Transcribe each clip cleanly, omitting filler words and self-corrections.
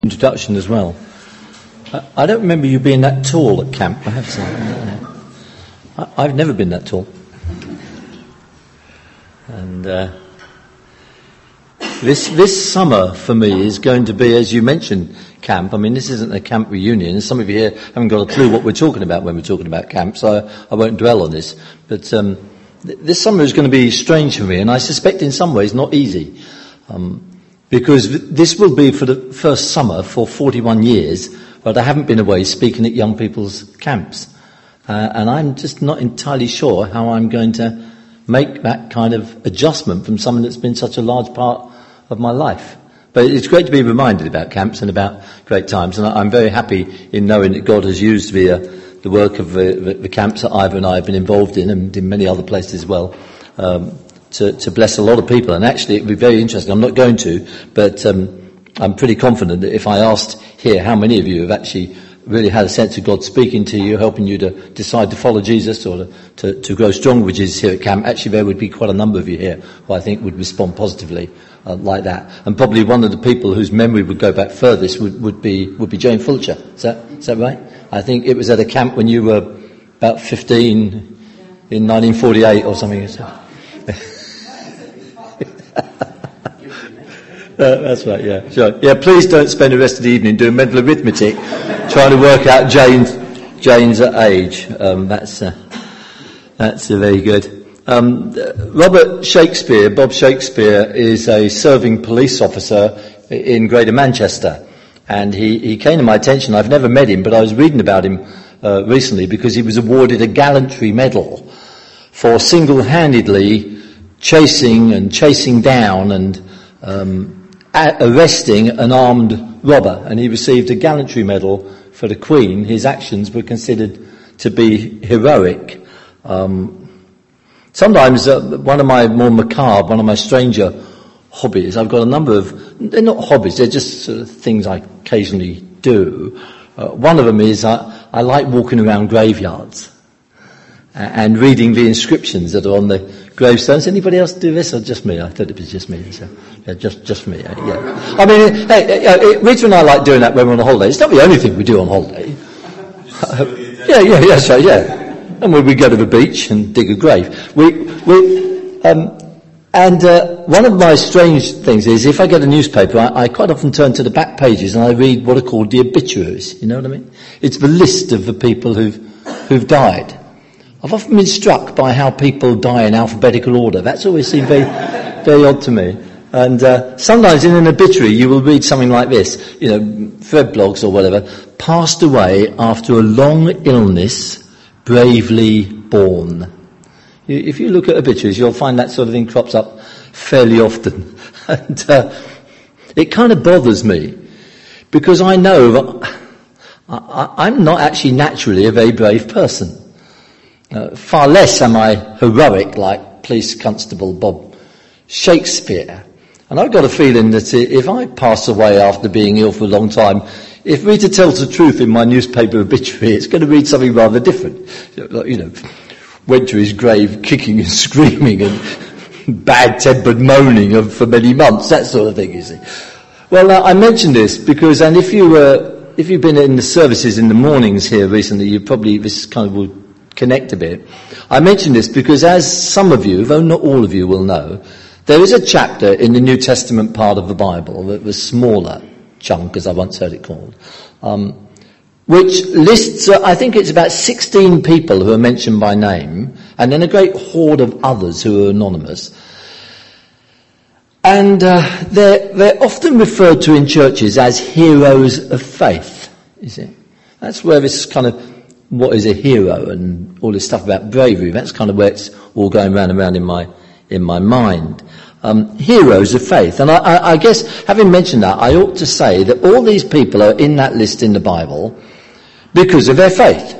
Introduction as well. I don't remember you being that tall at camp, I have to say. I've never been that tall. And this summer for me is going to be, as you mentioned, camp. I mean, this isn't a camp reunion. Some of you here haven't got a clue what we're talking about when we're talking about camp, so I won't dwell on this. But this summer is going to be strange for me, and I suspect in some ways not easy. Because this will be for the first summer for 41 years, but I haven't been away speaking at young people's camps. And I'm just not entirely sure how I'm going to make that kind of adjustment from something that's been such a large part of my life. But it's great to be reminded about camps and about great times, and I'm very happy in knowing that God has used the work of the camps that Ivor and I have been involved in, and in many other places as well, to bless a lot of people. And actually it would be very interesting. I'm not going to, but I'm pretty confident that if I asked here how many of you have actually really had a sense of God speaking to you, helping you to decide to follow Jesus or to grow stronger with Jesus here at camp, actually there would be quite a number of you here who I think would respond positively like that. And probably one of the people whose memory would go back furthest would be Jane Fulcher. Is that right? I think it was at a camp when you were about 15 in 1948 or something. That's right, yeah. Sure. Yeah, please don't spend the rest of the evening doing mental arithmetic trying to work out Jane's age. That's very good. Bob Shakespeare, is a serving police officer in Greater Manchester. And he came to my attention. I've never met him, but I was reading about him recently because he was awarded a gallantry medal for single-handedly chasing down and arresting an armed robber, and he received a gallantry medal for the Queen. His actions were considered to be heroic. Sometimes one of my stranger hobbies, I've got a number of, they're not hobbies, they're just sort of things I occasionally do. One of them is I like walking around graveyards and reading the inscriptions that are on the gravestones. Anybody else do this, or just me? I thought it was just me. So, yeah, just me. Yeah. I mean, Rita and I like doing that when we're on a holiday. It's not the only thing we do on holiday. Yeah. And when we go to the beach and dig a grave, one of my strange things is if I get a newspaper, I quite often turn to the back pages and I read what are called the obituaries. You know what I mean? It's the list of the people who've died. I've often been struck by how people die in alphabetical order. That's always seemed very, very odd to me. And sometimes in an obituary you will read something like this, Thread blogs or whatever, passed away after a long illness, bravely born. If you look at obituaries, you'll find that sort of thing crops up fairly often. And it kind of bothers me, because I know that I'm not actually naturally a very brave person. Far less am I heroic like Police Constable Bob Shakespeare. And I've got a feeling that if I pass away after being ill for a long time, if Rita tells the truth in my newspaper obituary, it's going to read something rather different. Went to his grave kicking and screaming and bad-tempered moaning for many months, that sort of thing, you see. Well, I mentioned this because, and if you've been in the services in the mornings here recently, this kind of will connect a bit. I mention this because, as some of you, though not all of you, will know, there is a chapter in the New Testament part of the Bible, the smaller chunk, as I once heard it called, which lists, I think it's about 16 people who are mentioned by name, and then a great horde of others who are anonymous. And they're often referred to in churches as heroes of faith, you see. That's where this kind of, what is a hero and all this stuff about bravery, that's kind of where it's all going round and round in my mind. Heroes of faith. And I guess, having mentioned that, I ought to say that all these people are in that list in the Bible because of their faith.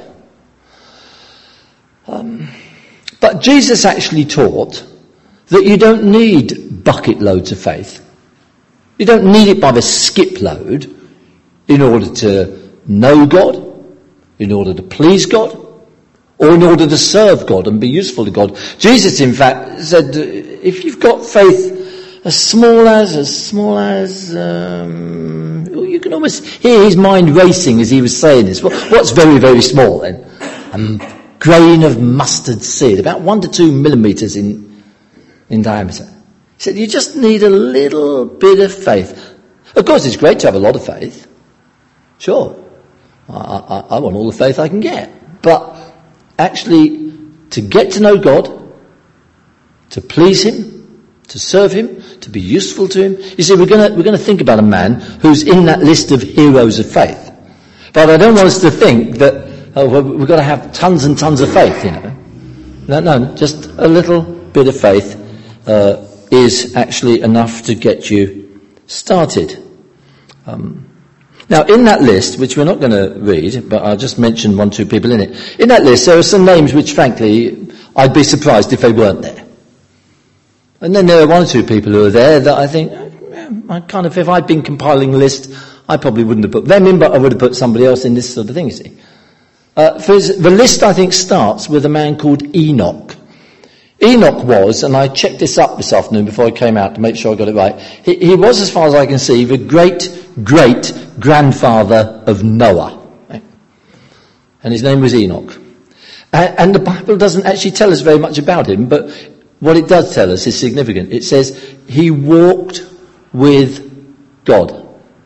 But Jesus actually taught that you don't need bucket loads of faith. You don't need it by the skip load in order to know God, in order to please God, or in order to serve God and be useful to God. Jesus, in fact, said, if you've got faith as small as, you can can almost hear his mind racing as he was saying this. What's very, very small then? A grain of mustard seed, about 1 to 2 millimeters in diameter. He said, you just need a little bit of faith. Of course, it's great to have a lot of faith. Sure. I want all the faith I can get. But actually, to get to know God, to please him, to serve him, to be useful to him. You see, we're going to think about a man who's in that list of heroes of faith. But I don't want us to think that we've got to have tons and tons of faith, you know. No, just a little bit of faith is actually enough to get you started. Now, in that list, which we're not going to read, but I'll just mention 1, 2 people in it. In that list, there are some names which, frankly, I'd be surprised if they weren't there. And then there are 1 or 2 people who are there that I think, if I'd been compiling a list, I probably wouldn't have put them in, but I would have put somebody else in, this sort of thing, you see. The list, I think, starts with a man called Enoch. Enoch was, and I checked this up this afternoon before I came out to make sure I got it right, he was, as far as I can see, the great-great-grandfather of Noah. Right? And his name was Enoch. And the Bible doesn't actually tell us very much about him, but what it does tell us is significant. It says he walked with God.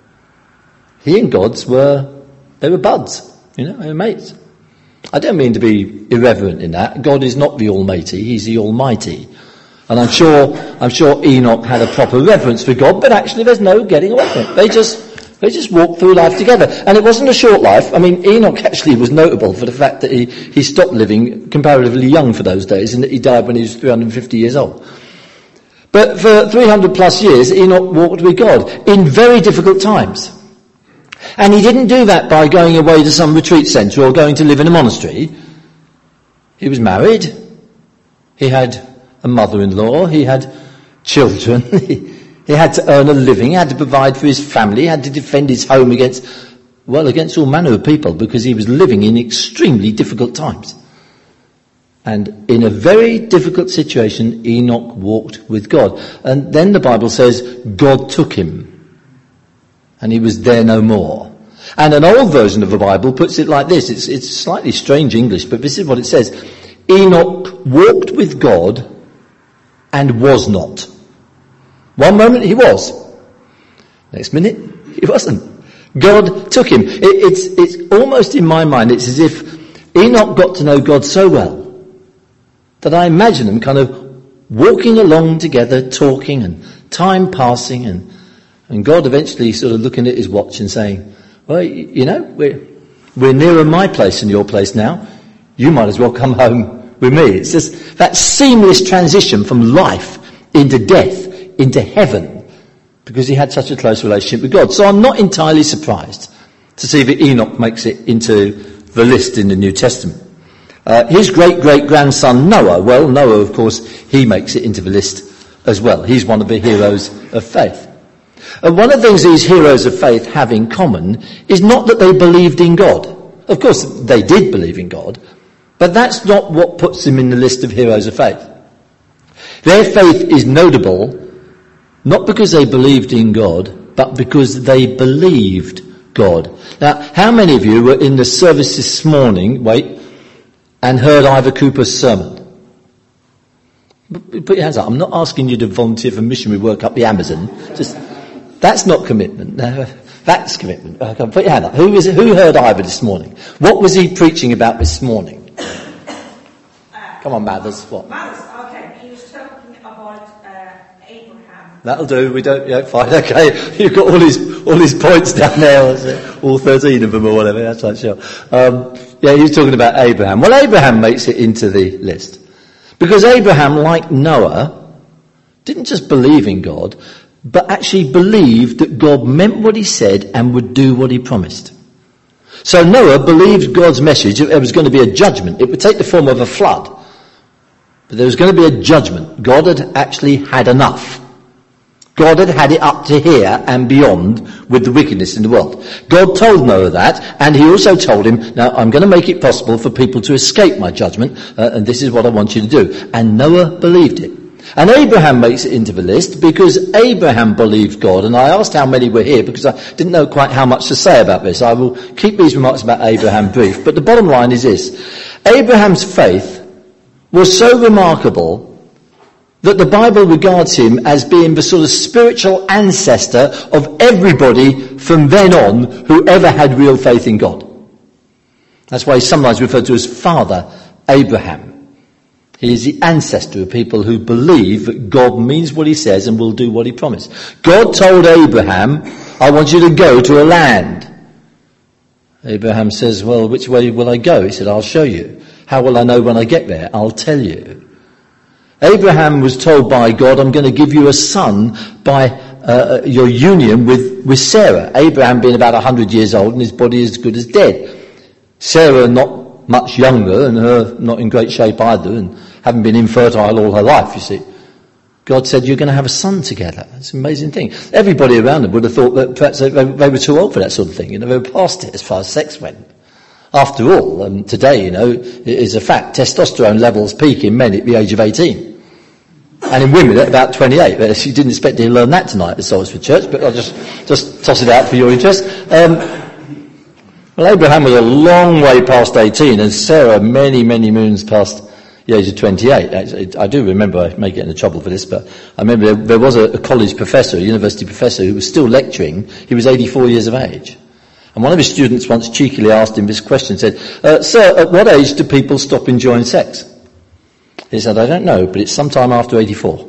He and God's were buds, they were mates. I don't mean to be irreverent in that. God is not the Almighty, he's the Almighty. And I'm sure Enoch had a proper reverence for God, but actually there's no getting away from it. They just walked through life together. And it wasn't a short life. I mean, Enoch actually was notable for the fact that he stopped living comparatively young for those days, and that he died when he was 350 years old. But for 300 plus years, Enoch walked with God in very difficult times. And he didn't do that by going away to some retreat centre or going to live in a monastery. He was married. He had a mother-in-law. He had children. He had to earn a living. He had to provide for his family. He had to defend his home against all manner of people, because he was living in extremely difficult times. And in a very difficult situation, Enoch walked with God. And then the Bible says God took him, and he was there no more. And an old version of the Bible puts it like this. It's slightly strange English, but this is what it says. Enoch walked with God and was not. One moment he was. Next minute he wasn't. God took him. It's almost, in my mind, it's as if Enoch got to know God so well that I imagine them kind of walking along together, talking, and time passing, and God eventually sort of looking at his watch and saying, well, we're nearer my place than your place now. You might as well come home with me. It's just that seamless transition from life into death, into heaven, because he had such a close relationship with God. So I'm not entirely surprised to see that Enoch makes it into the list in the New Testament. His great-great-grandson Noah, Noah, of course, he makes it into the list as well. He's one of the heroes of faith. And one of the things these heroes of faith have in common is not that they believed in God. Of course, they did believe in God, but that's not what puts them in the list of heroes of faith. Their faith is notable not because they believed in God, but because they believed God. Now, how many of you were in the service this morning, and heard Ivor Cooper's sermon? Put your hands up. I'm not asking you to volunteer for missionary work up the Amazon. That's not commitment. No, that's commitment. Put your hand up. Who heard Ivor this morning? What was he preaching about this morning? Come on, Mathers. What? Mathers, okay. He was talking about Abraham. That'll do. We don't. Yeah, fine. Okay. You've got all his points down there. All 13 of them or whatever. That's right. Sure. He was talking about Abraham. Well, Abraham makes it into the list because Abraham, like Noah, didn't just believe in God, but actually believed that God meant what he said and would do what he promised. So Noah believed God's message that there was going to be a judgment. It would take the form of a flood, but there was going to be a judgment. God had actually had enough. God had had it up to here and beyond with the wickedness in the world. God told Noah that, and he also told him, now I'm going to make it possible for people to escape my judgment, and this is what I want you to do. And Noah believed it. And Abraham makes it into the list because Abraham believed God. And I asked how many were here because I didn't know quite how much to say about this. I will keep these remarks about Abraham brief. But the bottom line is this. Abraham's faith was so remarkable that the Bible regards him as being the sort of spiritual ancestor of everybody from then on who ever had real faith in God. That's why he's sometimes referred to as Father Abraham. He is the ancestor of people who believe that God means what he says and will do what he promised. God told Abraham, I want you to go to a land. Abraham says, well, which way will I go? He said, I'll show you. How will I know when I get there? I'll tell you. Abraham was told by God, I'm going to give you a son by your union with Sarah. Abraham being about 100 years old and his body as good as dead. Sarah not much younger and her not in great shape either and having been infertile all her life, you see. God said, you're going to have a son together. It's an amazing thing. Everybody around them would have thought that perhaps they were too old for that sort of thing. They were past it as far as sex went. After all, today, it is a fact, testosterone levels peak in men at the age of 18. And in women at about 28. She didn't expect to learn that tonight at Salisbury Church, but I'll just toss it out for your interest. Well, Abraham was a long way past 18 and Sarah many, many moons past the age of 28. I do remember, I may get into trouble for this, but I remember there was a college professor, a university professor, who was still lecturing. He was 84 years of age. And one of his students once cheekily asked him this question, said, sir, at what age do people stop enjoying sex? He said, I don't know, but it's sometime after 84.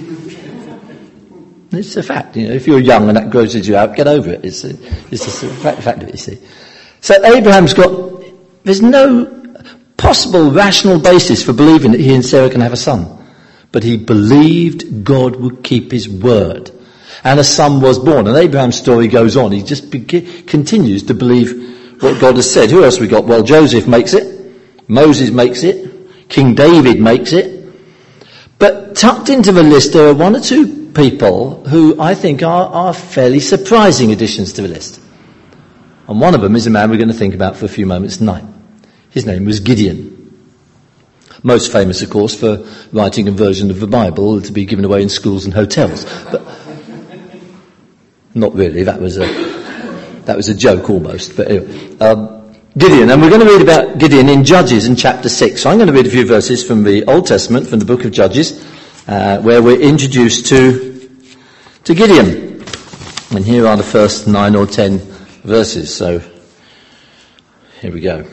It's a fact. If you're young and that grosses you out, get over it. It's a fact of it, you see. So Abraham's there's no possible rational basis for believing that he and Sarah can have a son. But he believed God would keep his word. And a son was born. And Abraham's story goes on. He just continues to believe what God has said. Who else we got? Well, Joseph makes it. Moses makes it. King David makes it. But tucked into the list there are one or two people who I think are fairly surprising additions to the list. And one of them is a man we're going to think about for a few moments tonight. His name was Gideon. Most famous, of course, for writing a version of the Bible to be given away in schools and hotels. But not really, that was a joke almost. But anyway, Gideon, and we're going to read about Gideon in Judges in chapter 6. So I'm going to read a few verses from the Old Testament, from the book of Judges, where we're introduced to Gideon. And here are the first 9 or 10 verses, so here we go.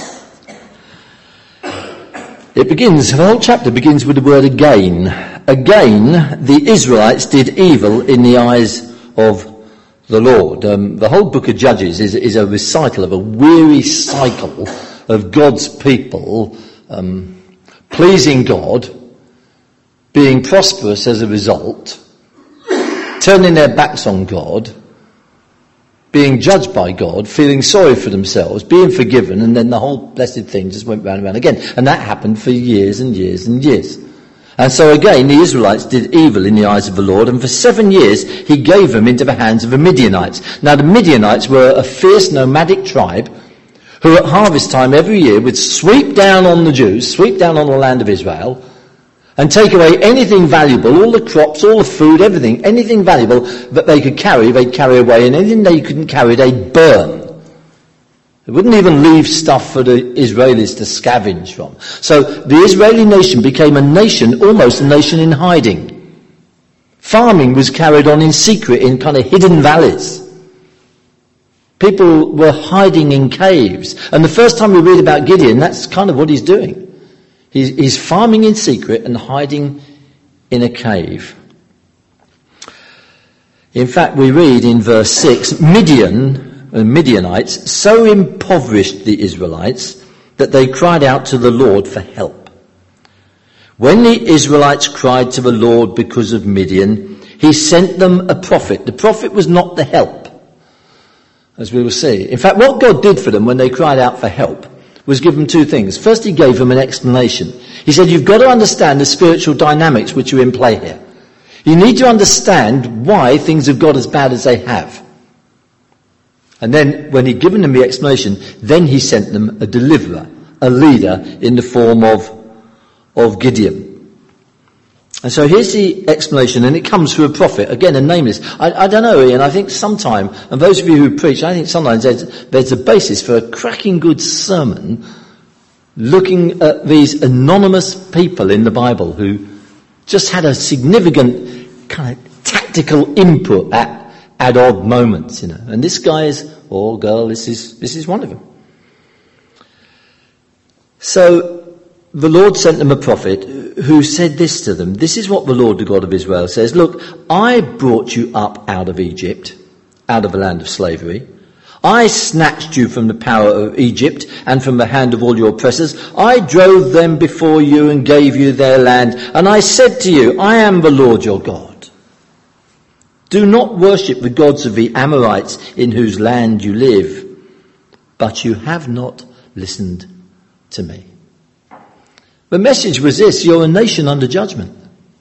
The whole chapter begins with the word again. Again, the Israelites did evil in the eyes of the Lord. The whole book of Judges is a recital of a weary cycle of God's people pleasing God, being prosperous as a result, turning their backs on God, being judged by God, feeling sorry for themselves, being forgiven, and then the whole blessed thing just went round and round again. And that happened for years and years and years. And so again, the Israelites did evil in the eyes of the Lord, and for 7 years he gave them into the hands of the Midianites. Now the Midianites were a fierce nomadic tribe who at harvest time every year would sweep down on the Jews, sweep down on the land of Israel, and take away anything valuable, all the crops, all the food, everything, anything valuable that they could carry, they'd carry away, and anything they couldn't carry, they'd burn. They wouldn't even leave stuff for the Israelis to scavenge from. So the Israeli nation became almost a nation in hiding. Farming was carried on in secret in kind of hidden valleys. People were hiding in caves. And the first time we read about Gideon, that's kind of what he's doing. He's farming in secret and hiding in a cave. In fact, we read in verse 6, Midianites so impoverished the Israelites that they cried out to the Lord for help. When the Israelites cried to the Lord because of Midian, he sent them a prophet. The prophet was not the help, as we will see. In fact, what God did for them when they cried out for help was give them two things. First, he gave them an explanation. He said, you've got to understand the spiritual dynamics which are in play here. You need to understand why things have got as bad as they have. And then, when he'd given them the explanation, then he sent them a deliverer, a leader in the form of Gideon. And so here's the explanation, and it comes through a prophet, again, a nameless. I don't know, Ian, I think sometime, and those of you who preach, I think sometimes there's a basis for a cracking good sermon looking at these anonymous people in the Bible who just had a significant kind of tactical input at odd moments, And this guy or girl, this is one of them. So the Lord sent them a prophet who said this to them. This is what the Lord, the God of Israel, says. Look, I brought you up out of Egypt, out of the land of slavery. I snatched you from the power of Egypt and from the hand of all your oppressors. I drove them before you and gave you their land. And I said to you, I am the Lord your God. Do not worship the gods of the Amorites in whose land you live. But you have not listened to me. The message was this: you're a nation under judgment.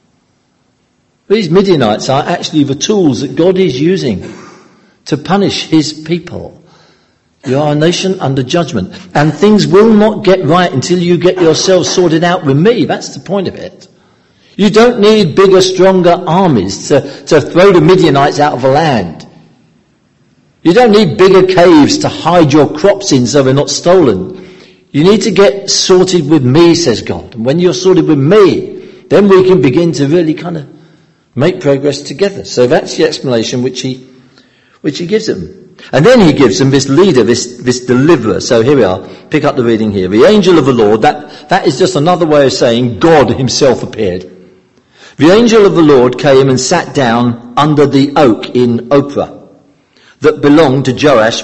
These Midianites are actually the tools that God is using to punish his people. You are a nation under judgment. And things will not get right until you get yourselves sorted out with me. That's the point of it. You don't need bigger, stronger armies to throw the Midianites out of the land. You don't need bigger caves to hide your crops in so they're not stolen. You need to get sorted with me, says God. And when you're sorted with me, then we can begin to really kind of make progress together. So that's the explanation which he gives them. And then he gives them this leader, this deliverer. So here we are. Pick up the reading here. The angel of the Lord, that is just another way of saying God himself appeared. The angel of the Lord came and sat down under the oak in Ophrah that belonged to Joash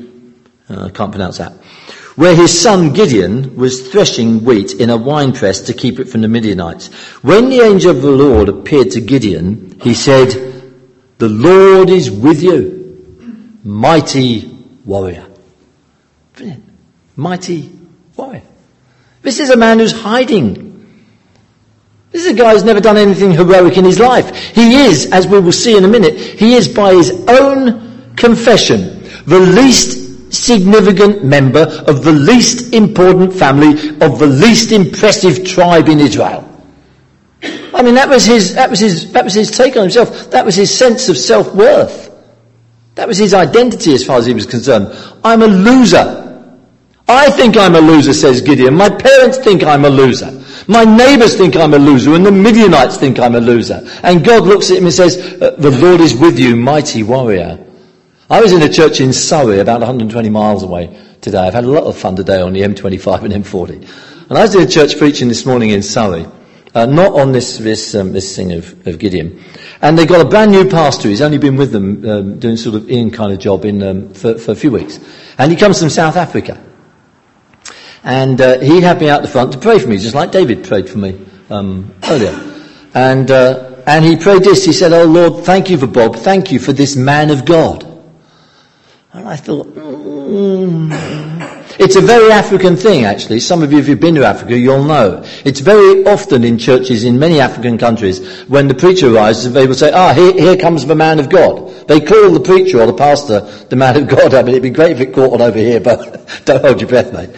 I can't pronounce that, where his son Gideon was threshing wheat in a winepress to keep it from the Midianites. When the angel of the Lord appeared to Gideon, he said, "The Lord is with you, mighty warrior." Brilliant. Mighty warrior. This is a man who's hiding. This is a guy who's never done anything heroic in his life. He is, as we will see in a minute, he is by his own confession the least significant member of the least important family of the least impressive tribe in Israel. I mean, that was his take on himself. That was his sense of self-worth. That was his identity as far as he was concerned. I'm a loser. I think I'm a loser, says Gideon. My parents think I'm a loser. My neighbours think I'm a loser, and the Midianites think I'm a loser. And God looks at him and says, "The Lord is with you, mighty warrior." I was in a church in Surrey, about 120 miles away today. I've had a lot of fun today on the M25 and M40. And I was in a church preaching this morning in Surrey, not on this thing of Gideon. And they got a brand new pastor. He's only been with them doing sort of Ian kind of job for a few weeks. And he comes from South Africa. And he had me out the front to pray for me, just like David prayed for me earlier. And he prayed this. He said, "Oh Lord, thank you for Bob. Thank you for this man of God." And I thought, It's a very African thing, actually. Some of you, if you've been to Africa, you'll know. It's very often in churches in many African countries, when the preacher arrives, they will say, here comes the man of God. They call the preacher or the pastor the man of God. I mean, it'd be great if it caught on over here, but don't hold your breath, mate.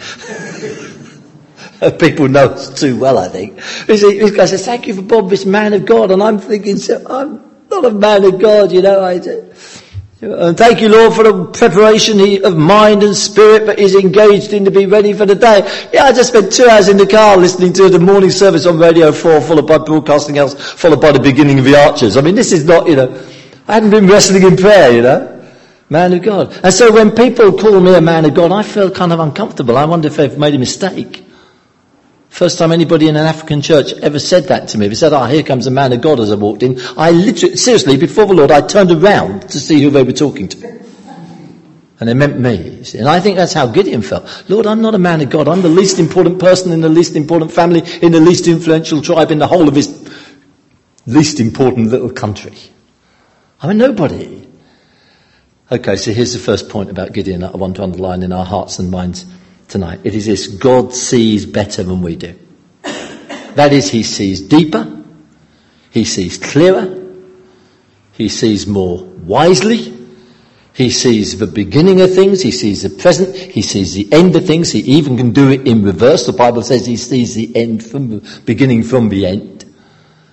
People know us too well, I think. This guy says, "Thank you for Bob, this man of God." And I'm thinking, I'm not a man of God, And thank you, Lord, for the preparation of mind and spirit that he's engaged in to be ready for the day. Yeah, I just spent 2 hours in the car listening to the morning service on Radio 4, followed by Broadcasting House, followed by the beginning of the Archers. I mean, this is not, I hadn't been wrestling in prayer, Man of God. And so when people call me a man of God, I feel kind of uncomfortable. I wonder if they've made a mistake. First time anybody in an African church ever said that to me. They said, here comes a man of God as I walked in. I literally, seriously, before the Lord, I turned around to see who they were talking to. And they meant me. You see. And I think that's how Gideon felt. Lord, I'm not a man of God. I'm the least important person in the least important family, in the least influential tribe, in the whole of this least important little country. I'm a nobody. Okay, so here's the first point about Gideon that I want to underline in our hearts and minds tonight. It is this: God sees better than we do. That is, he sees deeper, he sees clearer, he sees more wisely, he sees the beginning of things, he sees the present, he sees the end of things, he even can do it in reverse. The Bible says he sees the end from the beginning from the end.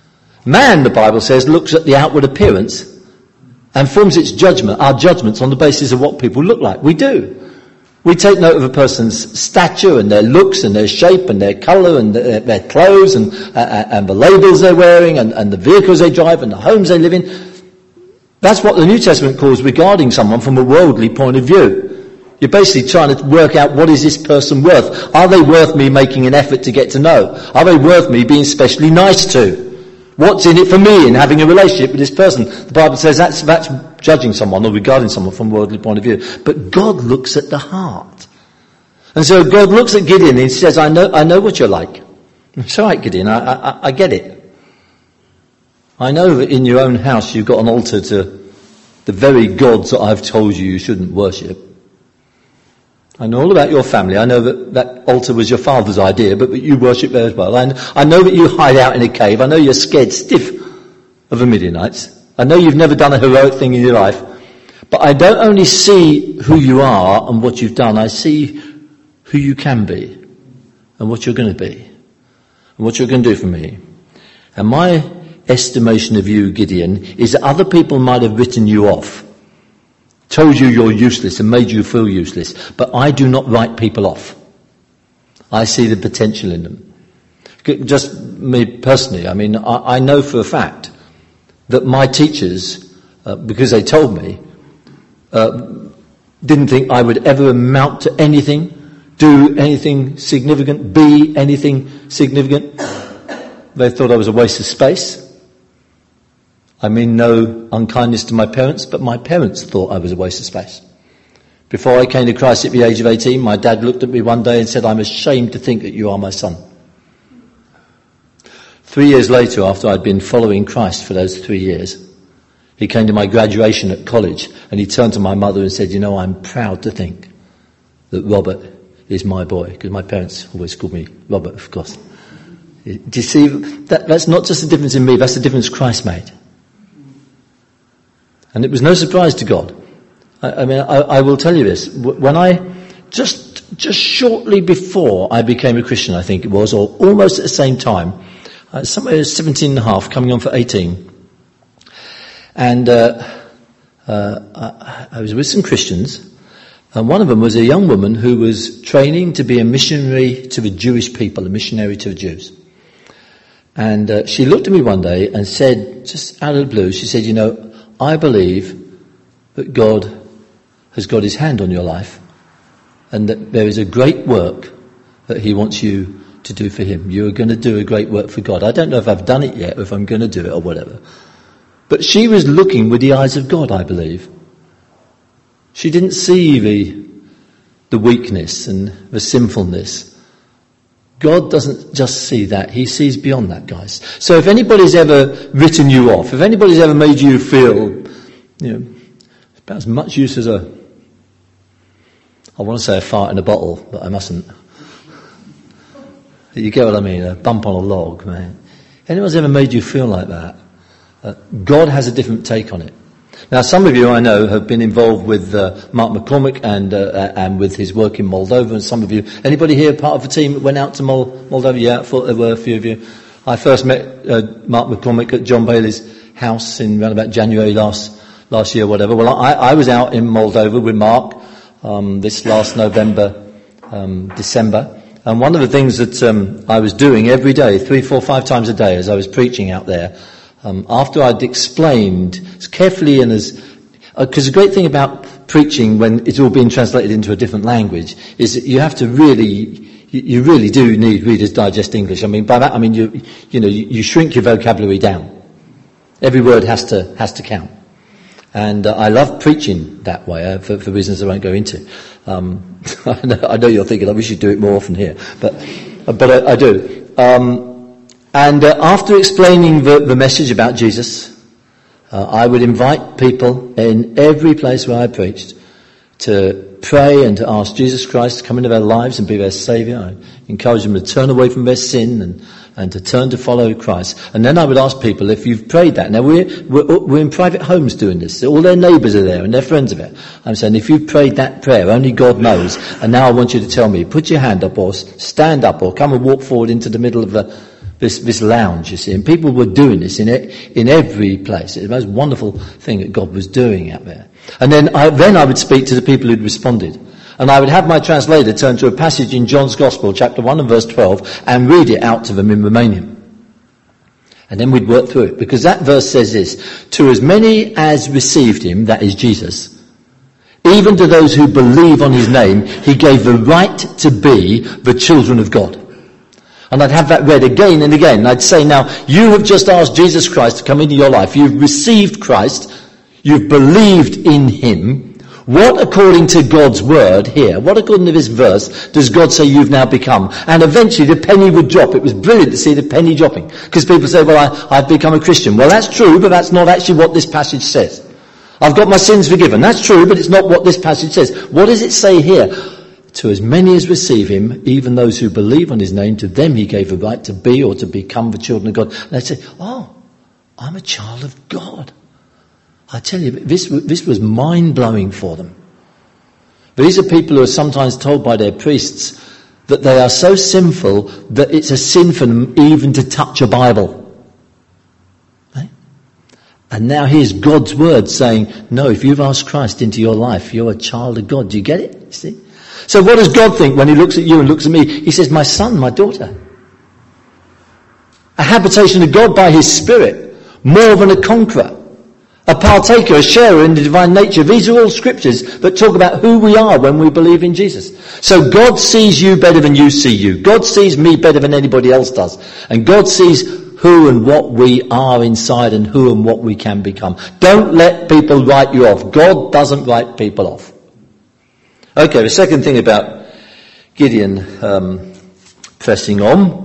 Man, the Bible says, looks at the outward appearance and forms our judgments on the basis of what people look like. We do. We take note of a person's stature and their looks and their shape and their colour and their clothes and the labels they're wearing and the vehicles they drive and the homes they live in. That's what the New Testament calls regarding someone from a worldly point of view. You're basically trying to work out, what is this person worth? Are they worth me making an effort to get to know? Are they worth me being specially nice to? What's in it for me in having a relationship with this person? The Bible says that's judging someone or regarding someone from a worldly point of view. But God looks at the heart. And so God looks at Gideon and he says, I know what you're like. It's all right, Gideon, I get it. I know that in your own house you've got an altar to the very gods that I've told you shouldn't worship. I know all about your family. I know that altar was your father's idea, but you worship there as well. I know that you hide out in a cave. I know you're scared stiff of the Midianites. I know you've never done a heroic thing in your life. But I don't only see who you are and what you've done, I see who you can be and what you're going to be and what you're going to do for me. And my estimation of you, Gideon, is that other people might have written you off, told you you're useless and made you feel useless, but I do not write people off. I see the potential in them. Just me personally, I know for a fact that my teachers, because they told me, didn't think I would ever amount to anything, do anything significant, be anything significant. They thought I was a waste of space. I mean no unkindness to my parents, but my parents thought I was a waste of space. Before I came to Christ at the age of 18, my dad looked at me one day and said, I'm ashamed to think that you are my son. 3 years later, after I'd been following Christ for those 3 years, he came to my graduation at college and he turned to my mother and said, I'm proud to think that Robert is my boy, because my parents always called me Robert, of course. Do you see, that's not just the difference in me, that's the difference Christ made. And it was no surprise to God. I will tell you this. When I, just shortly before I became a Christian, I think it was, or almost at the same time, somewhere 17 and a half, coming on for 18. And I was with some Christians, and one of them was a young woman who was training to be a missionary to the Jewish people, a missionary to the Jews. And she looked at me one day and said, just out of the blue, she said, I believe that God has got his hand on your life and that there is a great work that he wants you to do for him. You are going to do a great work for God. I don't know if I've done it yet or if I'm going to do it or whatever. But she was looking with the eyes of God, I believe. She didn't see the weakness and the sinfulness. God doesn't just see that, he sees beyond that, guys. So if anybody's ever written you off, if anybody's ever made you feel, it's about as much use as I want to say a fart in a bottle, but I mustn't. You get what I mean, a bump on a log, man. If anyone's ever made you feel like that, God has a different take on it. Now, some of you I know have been involved with Mark McCormick and with his work in Moldova, and some of you, anybody here part of the team that went out to Moldova? Yeah, I thought there were a few of you. I first met Mark McCormick at John Bailey's house in around about January last year, whatever. Well, I was out in Moldova with Mark this last November, December, and one of the things that I was doing every day, 3, 4, 5 times a day as I was preaching out there, after I'd explained as carefully and because the great thing about preaching when it's all being translated into a different language is that you have to you really do need Reader's Digest English. By that I mean you shrink your vocabulary down. Every word has to count. And I love preaching that way for reasons I won't go into. I know you're thinking I wish you'd do it more often here, but I do. And after explaining the message about Jesus, I would invite people in every place where I preached to pray and to ask Jesus Christ to come into their lives and be their Saviour. I encourage them to turn away from their sin and to turn to follow Christ. And then I would ask people if you've prayed that. Now we're in private homes doing this. All their neighbours are there and their friends are there. I'm saying if you've prayed that prayer, only God knows. And now I want you to tell me, put your hand up or stand up or come and walk forward into the middle of the this lounge, you see, and people were doing this in every place. It was the most wonderful thing that God was doing out there. And then I would speak to the people who'd responded. And I would have my translator turn to a passage in John's Gospel, chapter 1 and verse 12, and read it out to them in Romanian. And then we'd work through it, because that verse says this: to as many as received him, that is Jesus, even to those who believe on his name, he gave the right to be the children of God. And I'd have that read again and again. And I'd say, now, you have just asked Jesus Christ to come into your life. You've received Christ. You've believed in him. What, according to God's word here, what according to this verse, does God say you've now become? And eventually the penny would drop. It was brilliant to see the penny dropping. Because people say, well, I've become a Christian. Well, that's true, but that's not actually what this passage says. I've got my sins forgiven. That's true, but it's not what this passage says. What does it say here? To as many as receive him, even those who believe on his name, to them he gave a right to be or to become the children of God. And they'd say, oh, I'm a child of God. I tell you, this was mind-blowing for them. These are people who are sometimes told by their priests that they are so sinful that it's a sin for them even to touch a Bible. Right? And now here's God's word saying, no, if you've asked Christ into your life, you're a child of God. Do you get it? You see? So what does God think when he looks at you and looks at me? He says, my son, my daughter. A habitation of God by his Spirit, more than a conqueror. A partaker, a sharer in the divine nature. These are all scriptures that talk about who we are when we believe in Jesus. So God sees you better than you see you. God sees me better than anybody else does. And God sees who and what we are inside and who and what we can become. Don't let people write you off. God doesn't write people off. Okay, the second thing about Gideon pressing on,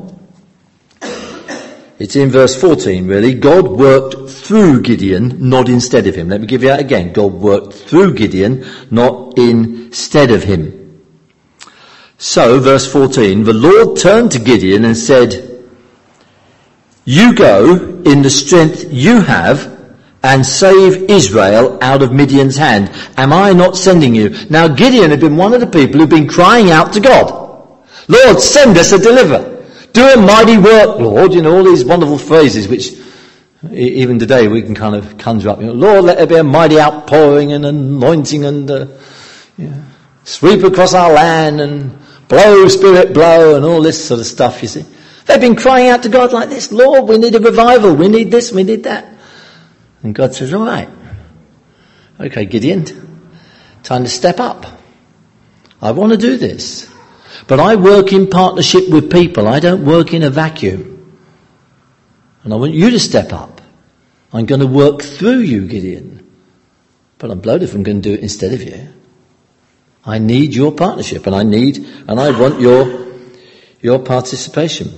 it's in verse 14 really. God worked through Gideon, not instead of him. Let me give you that again. God worked through Gideon, not instead of him. So, verse 14, the Lord turned to Gideon and said, you go in the strength you have and save Israel out of Midian's hand. Am I not sending you? Now Gideon had been one of the people who'd been crying out to God. Lord, send us a deliverer. Do a mighty work, Lord. You know, all these wonderful phrases which even today we can kind of conjure up. You know, Lord, let there be a mighty outpouring and anointing and sweep across our land and blow, Spirit, blow, and all this sort of stuff, you see. They've been crying out to God like this. Lord, we need a revival. We need this, we need that. And God says, all right. Okay, Gideon, time to step up. I want to do this. But I work in partnership with people. I don't work in a vacuum. And I want you to step up. I'm going to work through you, Gideon. But I'm blowed if I'm going to do it instead of you. I need your partnership and I want your participation.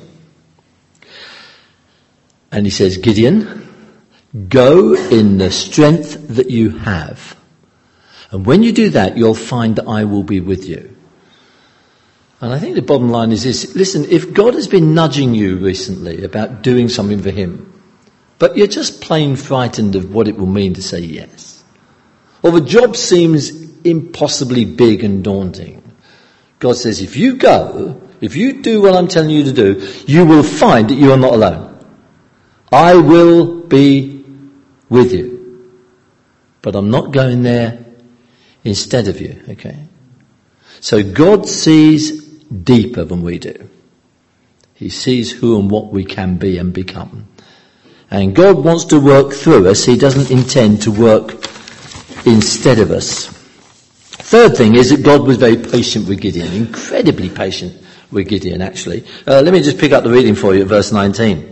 And he says, Gideon, go in the strength that you have. And when you do that, you'll find that I will be with you. And I think the bottom line is this. Listen, if God has been nudging you recently about doing something for him, but you're just plain frightened of what it will mean to say yes, or the job seems impossibly big and daunting, God says, if you go, if you do what I'm telling you to do, you will find that you are not alone. I will be with you. But I'm not going there instead of you, okay? So God sees deeper than we do. He sees who and what we can be and become. And God wants to work through us. He doesn't intend to work instead of us. Third thing is that God was very patient with Gideon, incredibly patient with Gideon actually. Let me just pick up the reading for you at verse 19.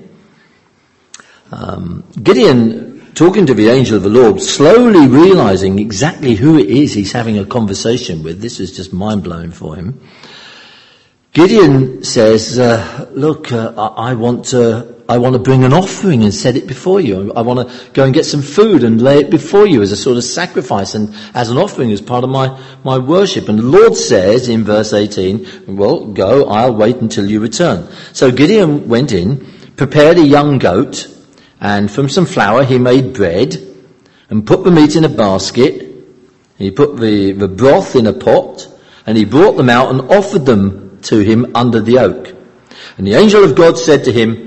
Gideon, talking to the angel of the Lord, slowly realizing exactly who it is he's having a conversation with. This is just mind-blowing for him. Gideon says, look, I want to bring an offering and set it before you. I want to go and get some food and lay it before you as a sort of sacrifice and as an offering as part of my worship. And the Lord says in verse 18, well, go, I'll wait until you return. So Gideon went in, prepared a young goat, and from some flour he made bread and put the meat in a basket. He put the broth in a pot and he brought them out and offered them to him under the oak. And the angel of God said to him,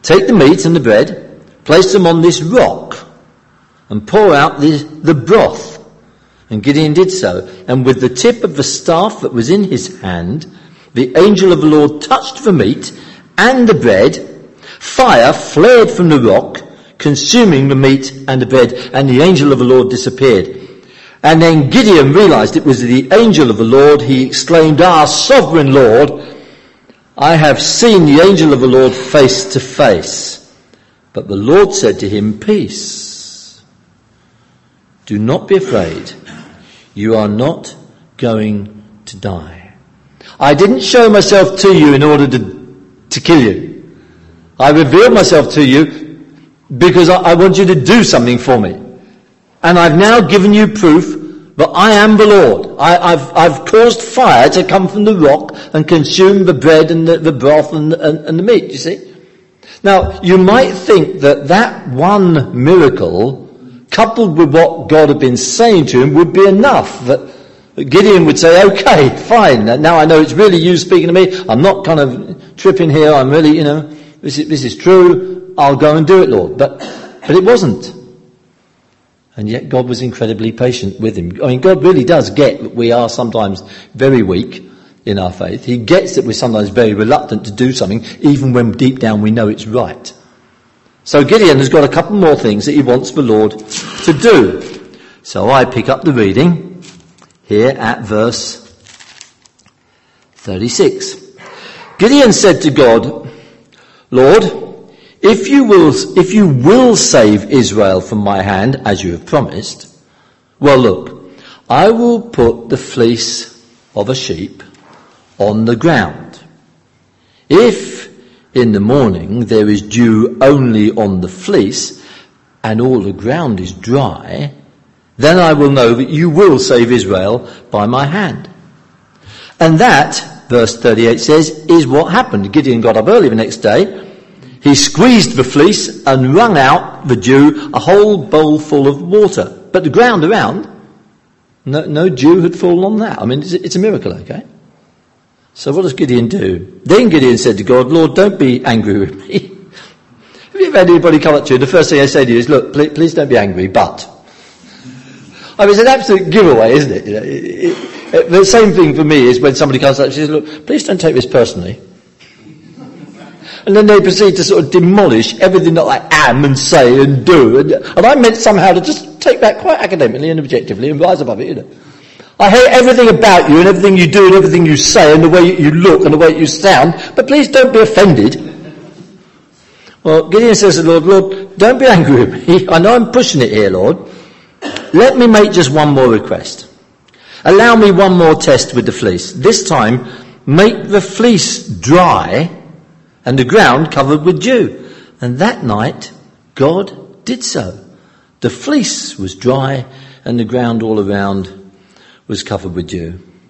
take the meat and the bread, place them on this rock, and pour out the broth. And Gideon did so. And with the tip of the staff that was in his hand, the angel of the Lord touched the meat and the bread. Fire flared from the rock, consuming the meat and the bread, and the angel of the Lord disappeared. And then Gideon realized it was the angel of the Lord. He exclaimed, "Our sovereign Lord, I have seen the angel of the Lord face to face." But the Lord said to him, "Peace. Do not be afraid. You are not going to die. I didn't show myself to you in order to kill you. I revealed myself to you because I want you to do something for me. And I've now given you proof that I am the Lord. I've caused fire to come from the rock and consume the bread and the broth and the meat, you see. Now, you might think that one miracle, coupled with what God had been saying to him, would be enough. That Gideon would say, "Okay, fine. Now I know it's really you speaking to me. I'm not kind of tripping here. I'm really, this is true. I'll go and do it, Lord." But it wasn't. And yet God was incredibly patient with him. I mean, God really does get that we are sometimes very weak in our faith. He gets that we're sometimes very reluctant to do something, even when deep down we know it's right. So Gideon has got a couple more things that he wants the Lord to do. So I pick up the reading here at verse 36. Gideon said to God, "Lord, if you will save Israel from my hand, as you have promised, well look, I will put the fleece of a sheep on the ground. If in the morning there is dew only on the fleece, and all the ground is dry, then I will know that you will save Israel by my hand." And that, verse 38 says, is what happened. Gideon got up early the next day. He squeezed the fleece and wrung out the dew, a whole bowl full of water. But the ground around, no dew had fallen on that. I mean, it's a miracle, okay? So what does Gideon do? Then Gideon said to God, "Lord, don't be angry with me." Have you ever had anybody come up to you, the first thing they say to you is, "Look, please don't be angry, but..." I mean, it's an absolute giveaway, isn't it? The same thing for me is when somebody comes up and says, "Look, please don't take this personally." And then they proceed to sort of demolish everything that I am and say and do. And I meant somehow to just take that quite academically and objectively and rise above it, I hate everything about you and everything you do and everything you say and the way you look and the way you sound, but please don't be offended. Well, Gideon says to the Lord, "Don't be angry with me. I know I'm pushing it here, Lord. Let me make just one more request. Allow me one more test with the fleece. This time, make the fleece dry and the ground covered with dew." And that night, God did so. The fleece was dry and the ground all around was covered with dew.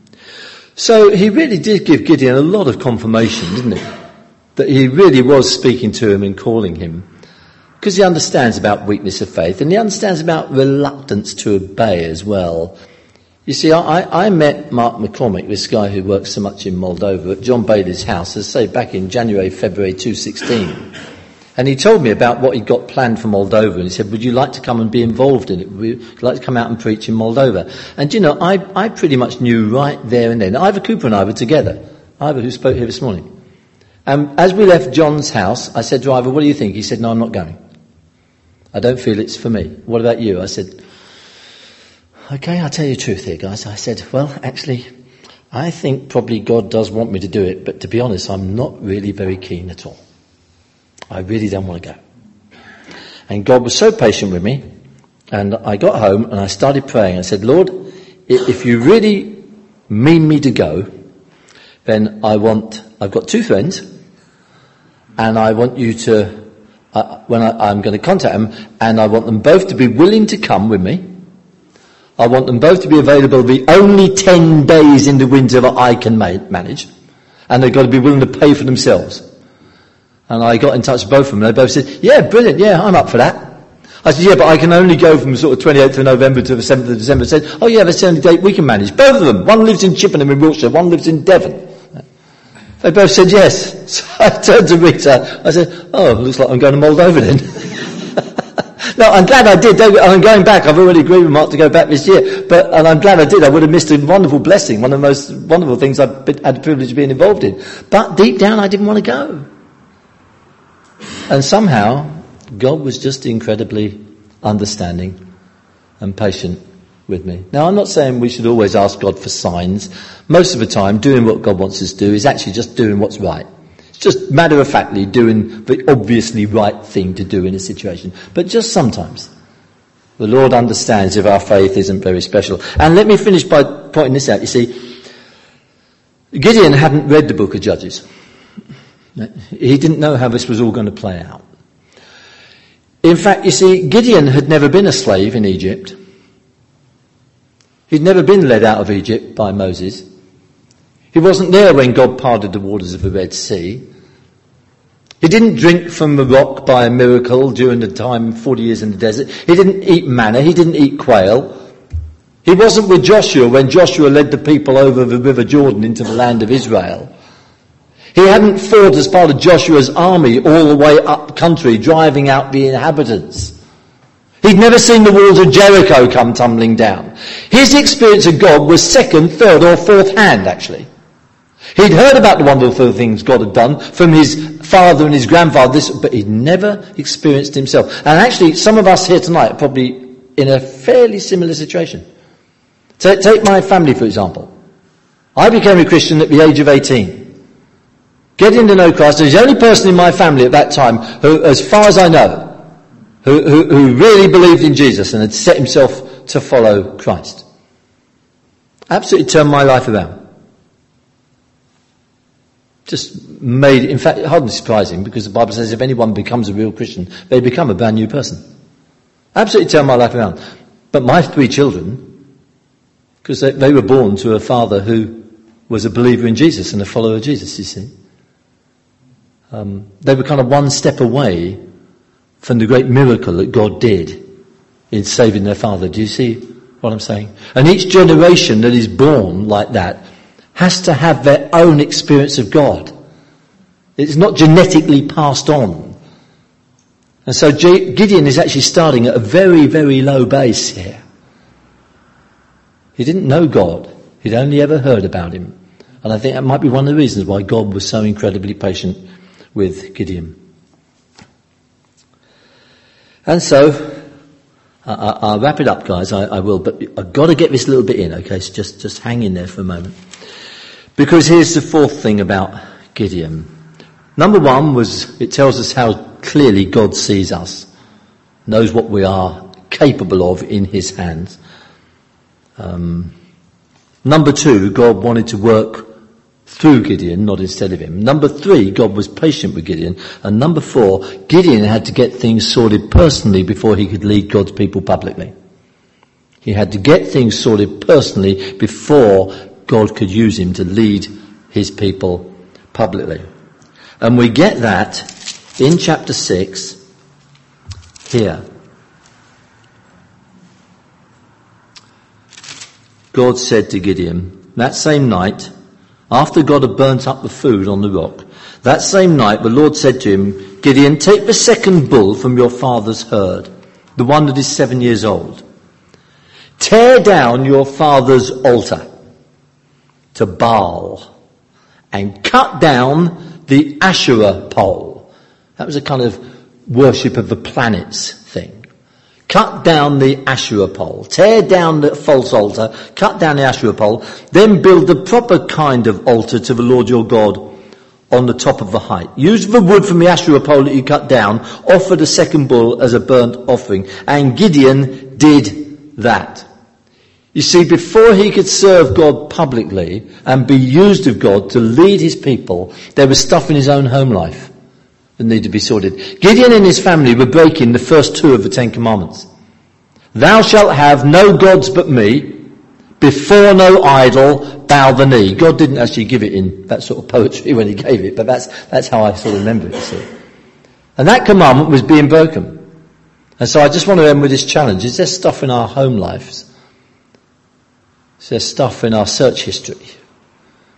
So he really did give Gideon a lot of confirmation, didn't he? That he really was speaking to him and calling him. Because he understands about weakness of faith and he understands about reluctance to obey as well. You see, I met Mark McCormick, this guy who works so much in Moldova, at John Bailey's house, as I say, back in February 2016. And he told me about what he'd got planned for Moldova, and he said, "Would you like to come and be involved in it? Would you like to come out and preach in Moldova?" And I pretty much knew right there and then. Ivor Cooper and I were together. Ivor, who spoke here this morning. And as we left John's house, I said to Ivor, "What do you think?" He said, "No, I'm not going. I don't feel it's for me." "What about you?" I said, "Okay, I'll tell you the truth here, guys." I said, "Well, actually, I think probably God does want me to do it, but to be honest, I'm not really very keen at all. I really don't want to go." And God was so patient with me, and I got home and I started praying. I said, "Lord, if you really mean me to go, then I've got two friends, and I want you to, I'm going to contact them, and I want them both to be willing to come with me. I want them both to be available the only 10 days in the winter that I can manage, and they've got to be willing to pay for themselves." And I got in touch with both of them, and they both said, "Yeah, brilliant, yeah, I'm up for that." I said, "Yeah, but I can only go from sort of 28th of November to the 7th of December." They said, "Oh yeah, that's the only date we can manage." Both of them. One lives in Chippenham in Wiltshire, one lives in Devon. They both said yes. So I turned to Rita. I said, oh, looks like I'm going to Moldova then. No, I'm glad I did. I'm going back. I've already agreed with Mark to go back this year. And I'm glad I did. I would have missed a wonderful blessing, one of the most wonderful things I've had the privilege of being involved in. But deep down, I didn't want to go. And somehow, God was just incredibly understanding and patient with me. Now, I'm not saying we should always ask God for signs. Most of the time, doing what God wants us to do is actually just doing what's right. It's just matter-of-factly doing the obviously right thing to do in a situation. But just sometimes, the Lord understands if our faith isn't very special. And let me finish by pointing this out. You see, Gideon hadn't read the book of Judges. He didn't know how this was all going to play out. In fact, you see, Gideon had never been a slave in Egypt. He'd never been led out of Egypt by Moses. He wasn't there when God parted the waters of the Red Sea. He didn't drink from the rock by a miracle during the time 40 years in the desert. He didn't eat manna. He didn't eat quail. He wasn't with Joshua when Joshua led the people over the River Jordan into the land of Israel. He hadn't fought as part of Joshua's army all the way up country, driving out the inhabitants. He'd never seen the walls of Jericho come tumbling down. His experience of God was second, third or fourth hand, actually. He'd heard about the wonderful things God had done from his father and his grandfather, but he'd never experienced himself. And actually, some of us here tonight are probably in a fairly similar situation. Take my family, for example. I became a Christian at the age of 18. Getting to know Christ, I was the only person in my family at that time who, as far as I know, who really believed in Jesus and had set himself to follow Christ. Absolutely turned my life around. Just made it, in fact, hardly surprising because the Bible says if anyone becomes a real Christian, they become a brand new person. Absolutely turned my life around. But my 3 children, because they were born to a father who was a believer in Jesus and a follower of Jesus, you see. They were kind of one step away from the great miracle that God did in saving their father. Do you see what I'm saying? And each generation that is born like that has to have their own experience of God. It's not genetically passed on. And so Gideon is actually starting at a very, very low base here. He didn't know God. He'd only ever heard about him. And I think that might be one of the reasons why God was so incredibly patient with Gideon. And so, I'll wrap it up, guys, I will, but I've got to get this little bit in, okay, so just hang in there for a moment. Because here's the fourth thing about Gideon. Number one was, it tells us how clearly God sees us, knows what we are capable of in his hands. Number two, God wanted to work through Gideon, not instead of him. Number three, God was patient with Gideon. And number four, Gideon had to get things sorted personally before he could lead God's people publicly. He had to get things sorted personally before God could use him to lead his people publicly. And we get that in chapter 6 here. God said to Gideon, that same night, after God had burnt up the food on the rock, that same night the Lord said to him, Gideon, take the second bull from your father's herd, the one that is 7 years old. Tear down your father's altar to Baal and cut down the Asherah pole. That was a kind of worship of the planets thing. Cut down the Asherah pole. Tear down the false altar. Cut down the Asherah pole. Then build the proper kind of altar to the Lord your God on the top of the height. Use the wood from the Asherah pole that you cut down. Offer the second bull as a burnt offering. And Gideon did that. You see, before he could serve God publicly and be used of God to lead his people, there was stuff in his own home life that needed to be sorted. Gideon and his family were breaking the first 2 of the 10 commandments. Thou shalt have no gods but me, before no idol bow the knee. God didn't actually give it in that sort of poetry when he gave it, but that's how I sort of remember it, you see. And that commandment was being broken. And so I just want to end with this challenge. Is there stuff in our home lives? Is there stuff in our search history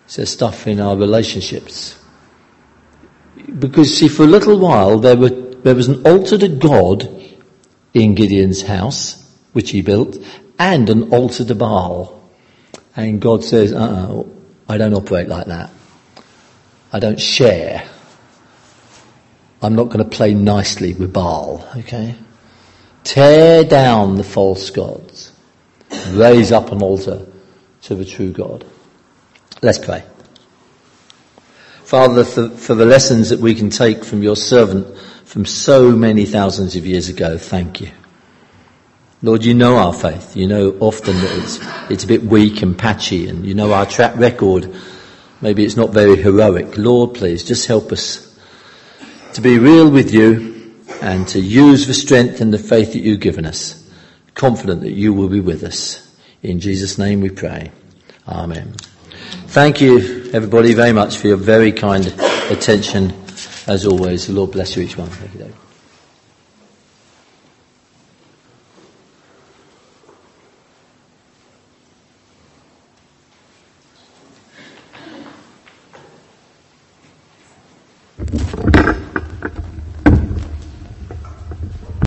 says stuff in our relationships. Because, see, for a little while there was an altar to God in Gideon's house, which he built, and an altar to Baal. And God says, I don't operate like that. I don't share. I'm not going to play nicely with Baal, okay? Tear down the false gods. Raise up an altar to the true God. Let's pray. Father, for the lessons that we can take from your servant from so many thousands of years ago, thank you. Lord, you know our faith. You know often that it's a bit weak and patchy, and you know our track record. Maybe it's not very heroic. Lord, please just help us to be real with you and to use the strength and the faith that you've given us, confident that you will be with us. In Jesus' name we pray. Amen. Thank you, everybody, very much for your very kind attention, as always. The Lord bless you each one. Thank you, David.